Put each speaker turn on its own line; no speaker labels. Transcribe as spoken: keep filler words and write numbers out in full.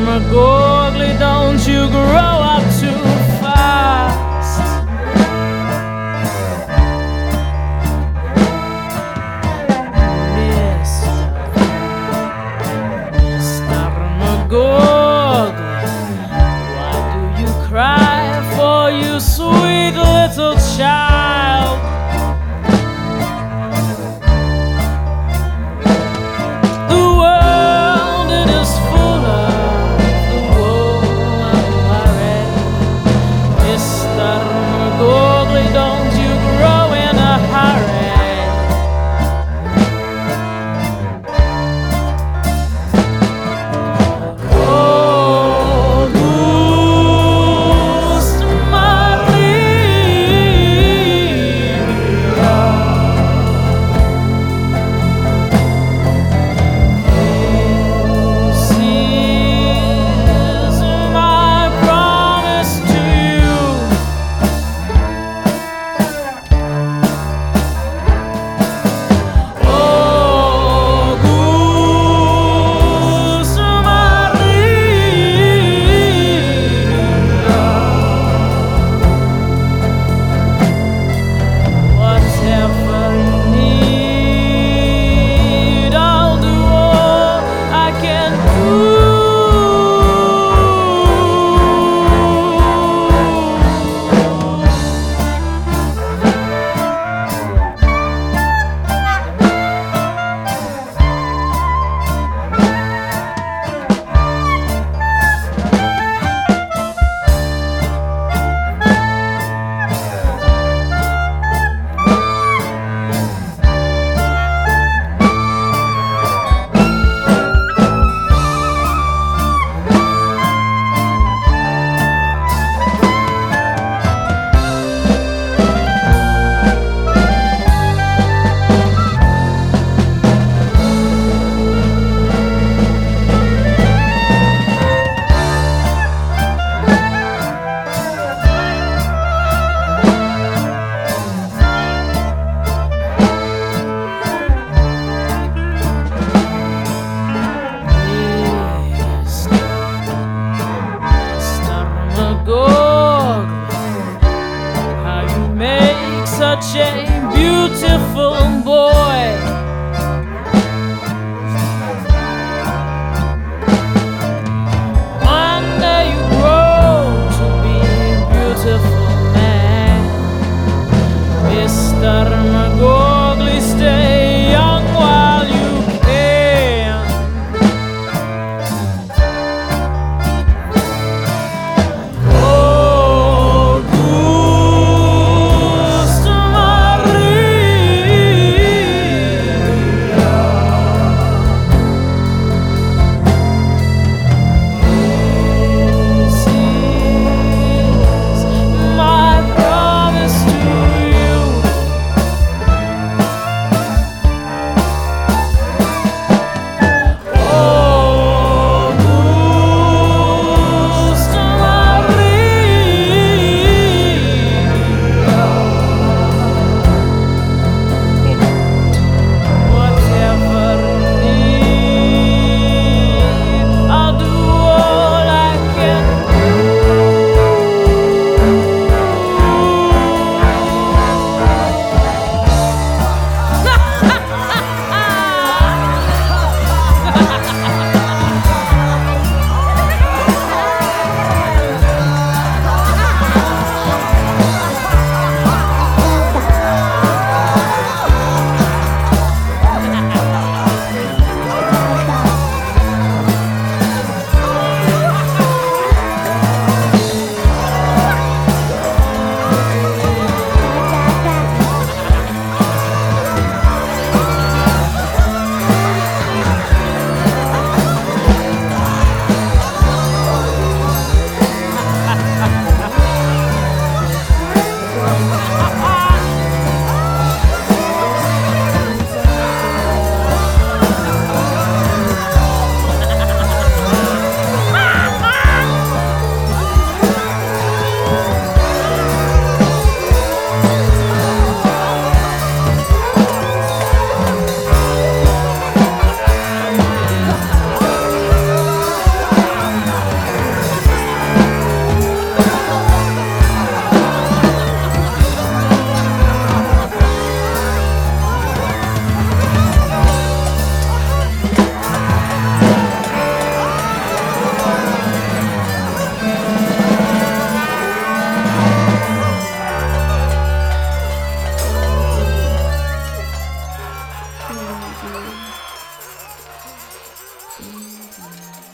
Magogli, don't you grow up too fast. Mister Mister Magogli, why do you cry for you sweet little child? The world it is full of the woe and worry. Mister Magogli, don't you grow in a hurry. August Maria, this is my promise to you. August Maria, whatever you need, I'll do all I can do. Mister Magogli, how you make such a beautiful boy. One day you grow to be a beautiful man. Mister Magogli, stay young while you can. August Maria, evening.